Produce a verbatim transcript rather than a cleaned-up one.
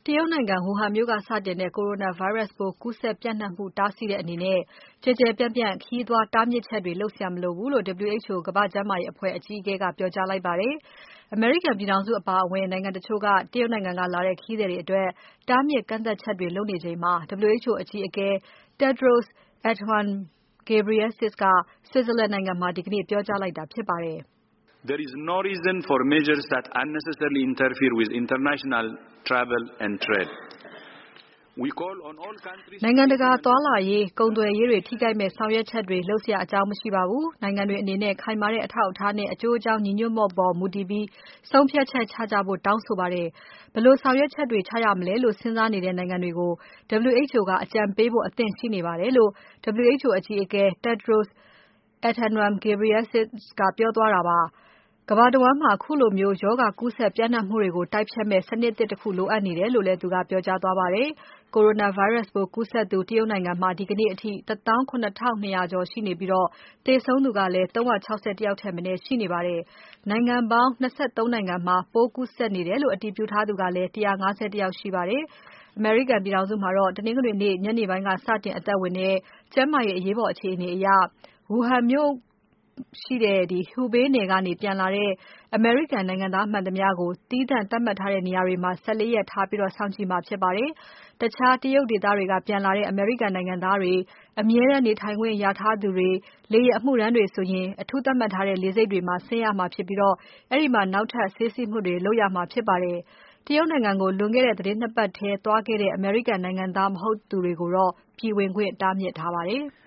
တရုတ်နိုင်ငံ Wuhan မြို့ကစတင်တဲ့ Coronavirus ပိုးကူးစက်ပျံ့နှံ့မှုတားဆီးတဲ့အနေနဲ့ ကျယ်ကျယ်ပြန့်ပြန့် ခရီးသွားတားမြစ်ချက်တွေ လုပ်စရာမလိုဘူးလို့ W H O ကမ္ဘာ့ကျန်းမာရေးအဖွဲ့အကြီးအကဲက ပြောကြားလိုက်ပါတယ်။ အမေရိကန်ပြည်ထောင်စုအပါအဝင် နိုင်ငံတချို့က တရုတ်နိုင်ငံကလာတဲ့ ခရီးသည်တွေအတွက် တားမြစ်ကန့်သတ်ချက်တွေ လုပ်နေချိန်မှာ W H O အကြီးအကဲ Tedros Adhanom Ghebreyesus က Switzerland နိုင်ငံမှာ ဒီကနေ့ ပြောကြားလိုက်တာဖြစ်ပါတယ်။ There is no reason for measures that unnecessarily interfere with international travel and trade. We call on all countries နိုင်ငံတကာသွားလာရေး၊ ကုန်သွယ်ရေးတွေထိခိုက်မယ့်ဆောင်ရွက်ချက်တွေ လုပ်စရာအကြောင်းမရှိပါဘူး။ နိုင်ငံတွေအနေနဲ့ ခိုင်မာတဲ့အထောက်အထားနဲ့ အကျိုးအကြောင်းညီညွတ်မှုပေါ်မူတည်ပြီး ဆုံးဖြတ်ချက်ချကြဖို့တောင်းဆိုပါတယ်။ ဘယ်လိုဆောင်ရွက်ချက်တွေချရမလဲလို့ စဉ်းစားနေတဲ့နိုင်ငံတွေကို W H O ကအကြံပေးဖို့ အသင့်ရှိနေပါတယ်လို့ W H O အကြီးအကဲ Tedros Adhanom Ghebreyesus ကပြောသွားတာပါ။ ကမ္ဘာတဝန်းမှာ ခုလိုရောဂါကူးစက်ပျံ့နှံ့မှုတွေကို တိုက်ဖျက်မယ့် စနစ်သစ်တခုလိုအပ်နေတယ်လို့လည်း သူကပြောကြားသွားပါတယ်။ Coronavirus ပိုးကူးစက်သူ တရုတ်နိုင်ငံမှာ ဒီကနေ့အထိ ၁၇၂၀၀ ကျော်ရှိနေပြီး သေဆုံးသူကလည်း ၃၆၁ ယောက်ထက်မနည်းရှိနေပါတယ်။ နိုင်ငံပေါင်း ၂၃ နိုင်ငံမှာ ပိုးကူးစက်နေတယ်လို့ အတည်ပြုထားသူကလည်း ၁၅၁ ယောက်ရှိပါတယ်။ အမေရိကန်ပြည်ထောင်စုမှာတော့ တနင်္ဂနွေနေ့ ညနေပိုင်းက စတင်အသက်ဝင်တဲ့ ကျန်းမာရေးအရေးပေါ်အခြေအနေအရ Wuhan မြို့ရှိ Hubei နယ်ကနေပြန်လာတဲ့ အမေရိကန်နိုင်ငံသားမှန်သမျှကို သီးသန့်သတ်မှတ်ထားတဲ့နေရာတွေမှာ ၁၄ ရက်ထားပြီး စောင့်ကြည့်မှာဖြစ်ပါတယ်။ တခြားတရုတ်ဒေသတွေကပြန်လာတဲ့ အမေရိကန်နိုင်ငံသားတွေ၊ အမြဲတမ်းနေထိုင်ခွင့်ရထားသူတွေ၊ လေယာဉ်အမှုထမ်းတွေဆိုရင် အထူးသတ်မှတ်ထားတဲ့ လေဆိပ်တွေမှာ ဆင်းရမှာဖြစ်ပြီး အဲဒီမှာ နောက်ထပ်ဆေးစစ်မှုတွေလုပ်ရမှာဖြစ်ပါတယ်။ တရုတ်နိုင်ငံကို လွန်ခဲ့တဲ့ သီတင်း ၂ ပတ်ထဲသွားခဲ့တဲ့ အမေရိကန်နိုင်ငံသား မဟုတ်သူတွေကိုတော့ ပြည်ဝင်ခွင့်တားမြစ်ထားပါတယ်။